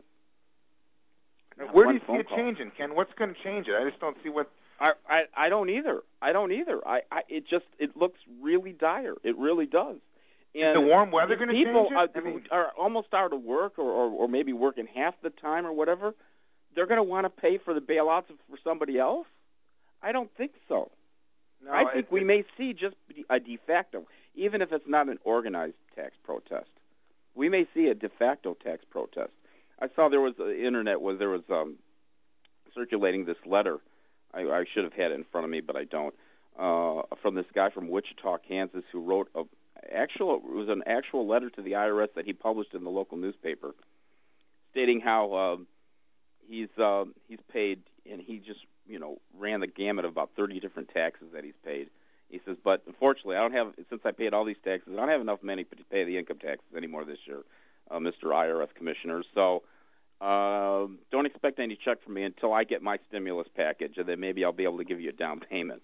Not Where do one you see phone it call. changing, Ken? What's going to change it? I just don't see what. I, I I don't either. I don't either. I, I it just it looks really dire. It really does. And the warm weather these gonna people change it? are, I mean- are almost out of work, or, or, or maybe working half the time or whatever. They're going to want to pay for the bailouts for somebody else. I don't think so. No, I think it- we may see just a de facto, even if it's not an organized tax protest. We may see a de facto tax protest. I saw there was the internet was there was um, circulating this letter. I, I should have had it in front of me, but I don't. Uh, from this guy from Wichita, Kansas, who wrote a actual it was an actual letter to the I R S that he published in the local newspaper, stating how um, he's uh, he's paid, and he just you know ran the gamut of about thirty different taxes that he's paid. He says, but unfortunately, I don't have since I paid all these taxes, I don't have enough money to pay the income taxes anymore this year, uh, Mister I R S Commissioner. So uh, don't expect any check from me until I get my stimulus package, and then maybe I'll be able to give you a down payment.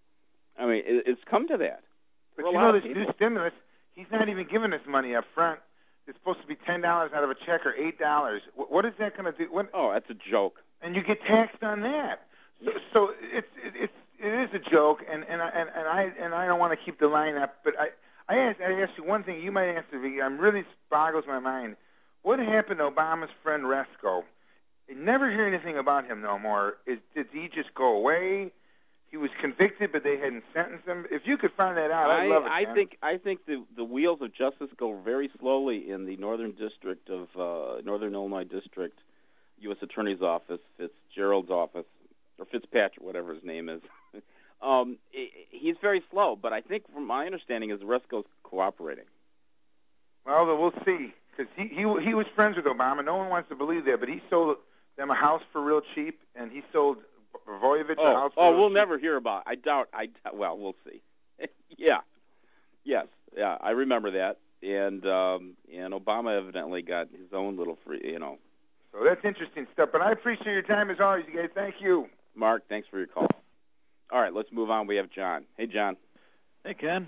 I mean, it, it's come to that. But For a you lot know, of this people. new stimulus, he's not even giving us money up front. It's supposed to be ten dollars out of a check or eight dollars. What, what is that going to do? What, Oh, that's a joke. and you get taxed on that. So, so it's it, it's it is a joke, and and I and, and I and I don't want to keep the line up, but I I ask, I ask you one thing. You might answer me. I'm really boggles my mind. What happened to Obama's friend Resco? I never hear anything about him no more. Is did he just go away? He was convicted, but they hadn't sentenced him. If you could find that out, I'd I, love it. I man. think I think the the wheels of justice go very slowly in the Northern District of uh, Northern Illinois District, U S Attorney's Office, Fitzgerald's office, or Fitzpatrick, whatever his name is. um, he- he's very slow, but I think, from my understanding, is Resco's cooperating. Well, then we'll see, because he, he he was friends with Obama. No one wants to believe that, but he sold them a house for real cheap, and he sold Voyevich a Oh, house for oh, real we'll cheap. never hear about. I doubt. I doubt- well, we'll see. yeah, yes, yeah, I remember that, and um, and Obama evidently got his own little free, you know. So that's interesting stuff. But I appreciate your time as always, you guys. Thank you. Mark, thanks for your call. All right, let's move on. We have John. Hey, John. Hey, Ken.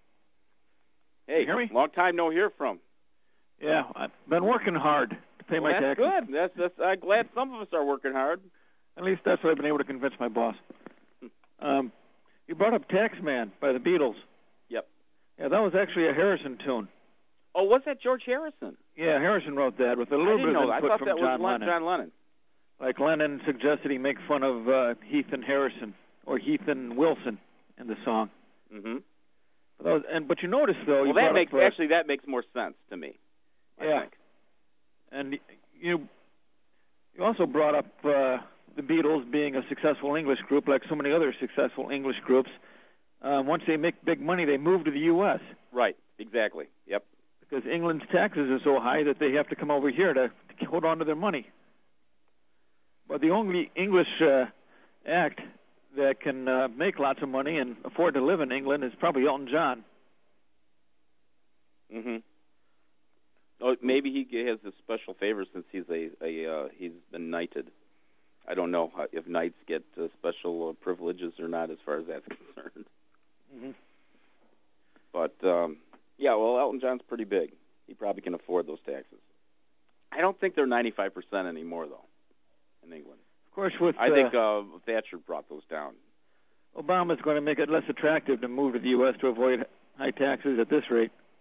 Hey, you hear me? long time no hear from. Yeah, I've been working hard to pay Well, my that's taxes. good. That's, that's I'm glad some of us are working hard. At least that's what I've been able to convince my boss. Um, you brought up Taxman by the Beatles. Yep. Yeah, that was actually a Harrison tune. Oh, was that George Harrison? Yeah, Harrison wrote that with a I little didn't bit know of that. I input thought from that John was Len- Lennon. John Lennon. Like Lennon suggested he make fun of uh, Heath and Harrison or Heath and Wilson in the song. Mm-hmm. But, that was, and, but you notice, though, Well, you that brought makes up, uh, actually that makes more sense to me. I yeah. think. And you you also brought up uh, the Beatles being a successful English group, like so many other successful English groups. Uh, once they make big money, they move to the U S Right. Exactly. Yep. because England's taxes are so high that they have to come over here to, to hold on to their money. But the only English uh, act that can uh, make lots of money and afford to live in England is probably Elton John. Mm-hmm. Oh, maybe he has a special favor since he's a, a uh, he's been knighted. I don't know how, if knights get uh, special uh, privileges or not, as far as that's concerned. Mm-hmm. But um, yeah, well, Elton John's pretty big. He probably can afford those taxes. I don't think they're ninety-five percent anymore, though, in England. Of course, with I uh, think uh, Thatcher brought those down. Obama's going to make it less attractive to move to the U S to avoid high taxes at this rate.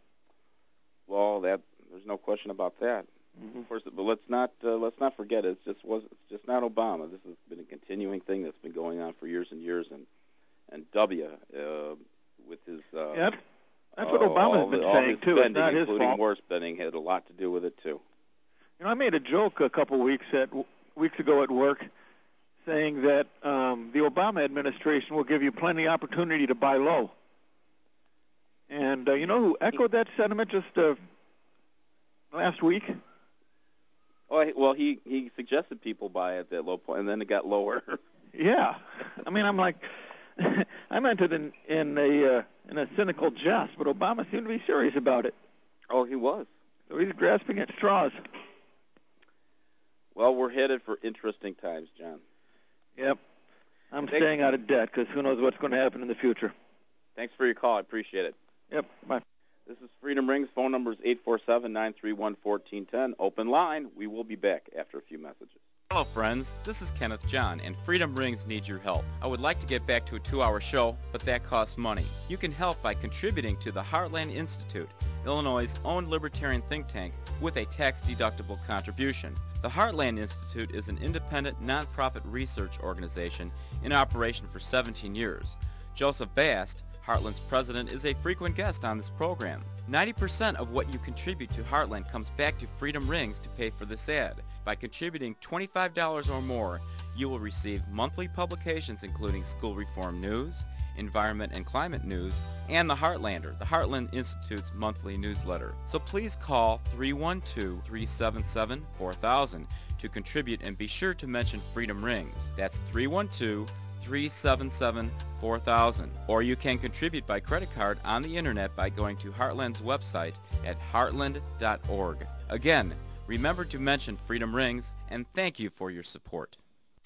Well, that there's no question about that. Mm-hmm. Of course, but let's not uh, let's not forget it's just was it's just not Obama. This has been a continuing thing that's been going on for years and years, and and W uh, with his uh, Yep. That's what uh, Obama's all been the, all saying his too. It's spending, not his including fault. war spending, had a lot to do with it too. You know, I made a joke a couple weeks at weeks ago at work, saying that um, the Obama administration will give you plenty of opportunity to buy low. And uh, you know who echoed that sentiment just uh, last week? Oh, he- well, he he suggested people buy at that low point, and then it got lower. Yeah, I mean, I'm like, I meant it in in a uh, in a cynical jest, but Obama seemed to be serious about it. Oh, he was. So he's grasping at straws. Well, we're headed for interesting times, John. Yep. I'm Thanks. staying out of debt because who knows what's going to happen in the future. Thanks for your call. I appreciate it. Yep. Bye. This is Freedom Rings. Phone number is eight four seven, nine three one, one four one zero. Open line. We will be back after a few messages. Hello friends, this is Kenneth John, and Freedom Rings needs your help. I would like to get back to a two-hour show, but that costs money. You can help by contributing to the Heartland Institute, Illinois' own libertarian think tank, with a tax-deductible contribution. The Heartland Institute is an independent, nonprofit research organization in operation for seventeen years. Joseph Bast, Heartland's president, is a frequent guest on this program. ninety percent of what you contribute to Heartland comes back to Freedom Rings to pay for this ad. By contributing twenty-five dollars or more, you will receive monthly publications including school reform news, environment and climate news, and the Heartlander, the Heartland Institute's monthly newsletter. So please call three one two, three seven seven, four thousand to contribute, and be sure to mention Freedom Rings. That's three one two, three seven seven, four thousand. Or you can contribute by credit card on the internet by going to Heartland's website at heartland dot org. Again, remember to mention Freedom Rings, and thank you for your support.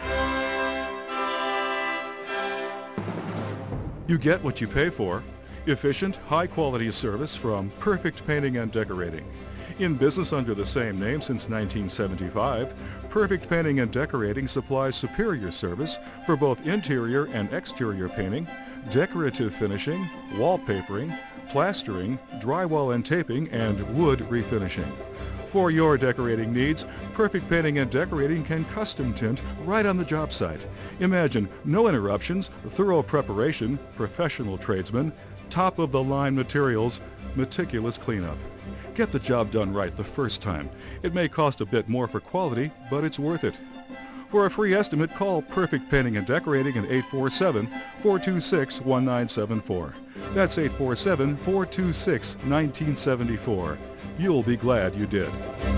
You get what you pay for. Efficient, high-quality service from Perfect Painting and Decorating. In business under the same name since nineteen seventy-five, Perfect Painting and Decorating supplies superior service for both interior and exterior painting, decorative finishing, wallpapering, plastering, drywall and taping, and wood refinishing. For your decorating needs, Perfect Painting and Decorating can custom tint right on the job site. Imagine no interruptions, thorough preparation, professional tradesmen, top-of-the-line materials, meticulous cleanup. Get the job done right the first time. It may cost a bit more for quality, but it's worth it. For a free estimate, call Perfect Painting and Decorating at eight four seven, four two six, one nine seven four. That's eight four seven, four two six, one nine seven four. You'll be glad you did.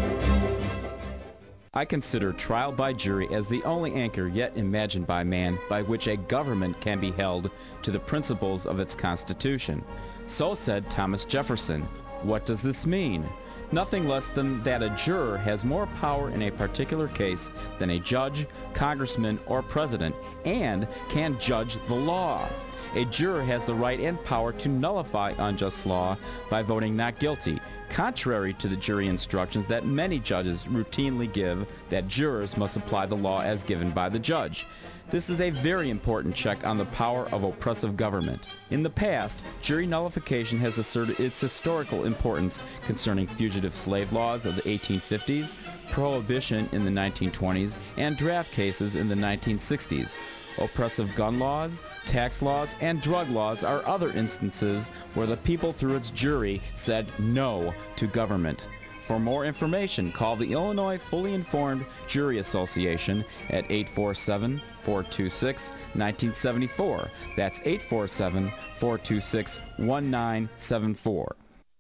I consider trial by jury as the only anchor yet imagined by man by which a government can be held to the principles of its Constitution. So said Thomas Jefferson. What does this mean? Nothing less than that a juror has more power in a particular case than a judge, congressman, or president, and can judge the law. A juror has the right and power to nullify unjust law by voting not guilty, contrary to the jury instructions that many judges routinely give that jurors must apply the law as given by the judge. This is a very important check on the power of oppressive government. In the past, jury nullification has asserted its historical importance concerning fugitive slave laws of the eighteen fifties, prohibition in the nineteen twenties, and draft cases in the nineteen sixties. Oppressive gun laws, tax laws, and drug laws are other instances where the people through its jury said no to government. For more information, call the Illinois Fully Informed Jury Association at eight four seven, four two six, one nine seven four. That's eight four seven, four two six, one nine seven four.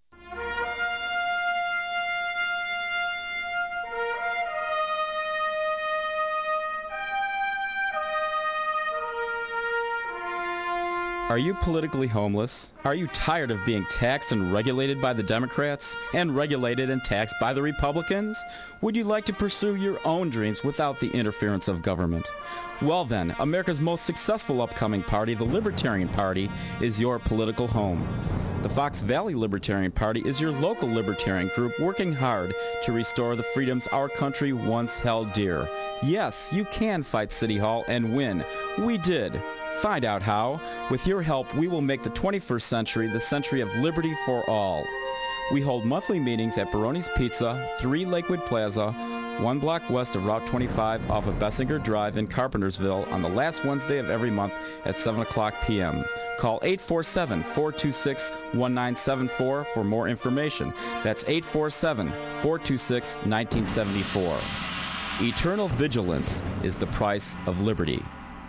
Are you politically homeless? Are you tired of being taxed and regulated by the Democrats and regulated and taxed by the Republicans? Would you like to pursue your own dreams without the interference of government? Well then, America's most successful upcoming party, the Libertarian Party, is your political home. The Fox Valley Libertarian Party is your local libertarian group working hard to restore the freedoms our country once held dear. Yes, you can fight City Hall and win. We did. Find out how. With your help, we will make the twenty-first century the century of liberty for all. We hold monthly meetings at Baroni's Pizza, three Lakewood Plaza, one block west of Route twenty-five off of Bessinger Drive in Carpentersville on the last Wednesday of every month at seven o'clock p m Call eight four seven, four two six, one nine seven four for more information. That's eight four seven, four two six, one nine seven four. Eternal vigilance is the price of liberty.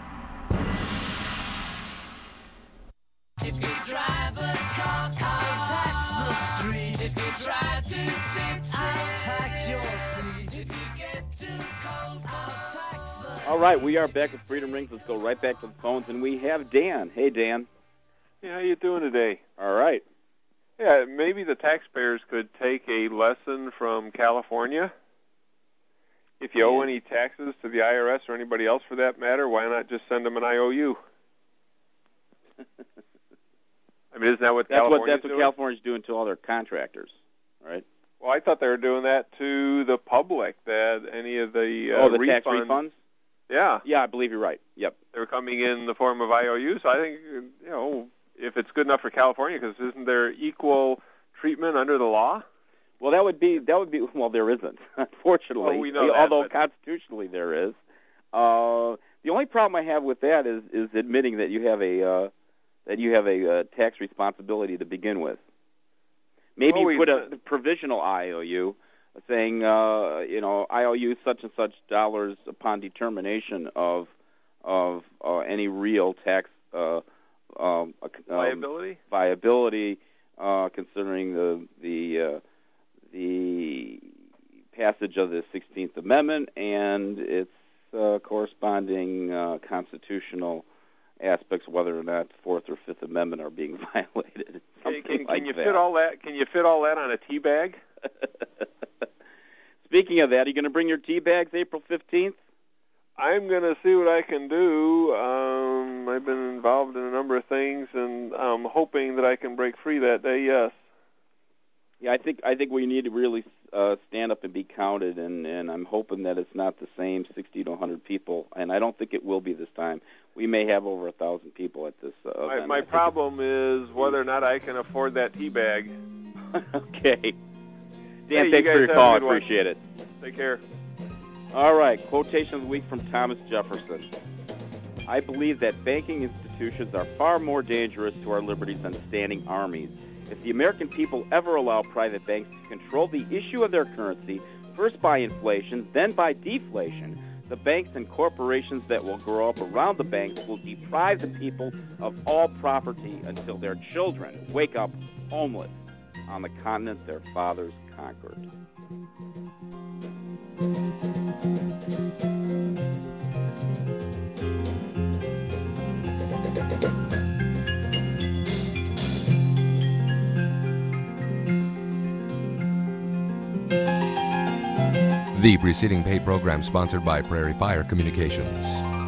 If you drive a car, I'll tax the street. If you try to sit, I'll tax your seat. If you get too cold, I'll tax the... All right, we are back with Freedom Rings. Let's go right back to the phones, and we have Dan. Hey, Dan. Yeah, how you doing today? All right. Yeah, maybe the taxpayers could take a lesson from California. If you owe any taxes to the I R S or anybody else for that matter, why not just send them an I O U? I mean, isn't that what That's California's what that's doing? what California's doing to all their contractors, right? Well, I thought they were doing that to the public, that any of the uh, oh, the refunds, tax refunds? Yeah. Yeah, I believe you're right. Yep. They were coming in the form of I O U, so I think, you know, if it's good enough for California, because isn't there equal treatment under the law? Well, that would be, that would be, well, there isn't, unfortunately. Well, we know that, although but... constitutionally there is. Uh, the only problem I have with that is, is admitting that you have a, uh, that you have a uh, tax responsibility to begin with. Maybe Well, you we- put a provisional I O U saying, uh, you know, I O U such and such dollars upon determination of of uh, any real tax uh, um, uh, Liability? viability, uh, considering the the uh, the passage of the sixteenth Amendment and its uh, corresponding uh, constitutional aspects, whether or not Fourth or Fifth Amendment are being violated. Can, can, like can you that. fit all that? Can you fit all that on a tea bag? Speaking of that, are you going to bring your tea bags April fifteenth? I'm going to see what I can do. Um, I've been involved in a number of things, and I'm hoping that I can break free that day. Yes. Yeah, I think I think we need to really uh, stand up and be counted, and, and I'm hoping that it's not the same sixty to one hundred people, and I don't think it will be this time. We may have over a thousand people at this uh, My, event. my problem is whether or not I can afford that tea bag. Okay. Dan, Hey, you thanks guys for your have a call. I good one. appreciate it. Take care. All right, quotation of the week from Thomas Jefferson. I believe that banking institutions are far more dangerous to our liberties than standing armies. If the American people ever allow private banks to control the issue of their currency, first by inflation, then by deflation, the banks and corporations that will grow up around the banks will deprive the people of all property until their children wake up homeless on the continent their fathers conquered. The preceding paid program sponsored by Prairie Fire Communications.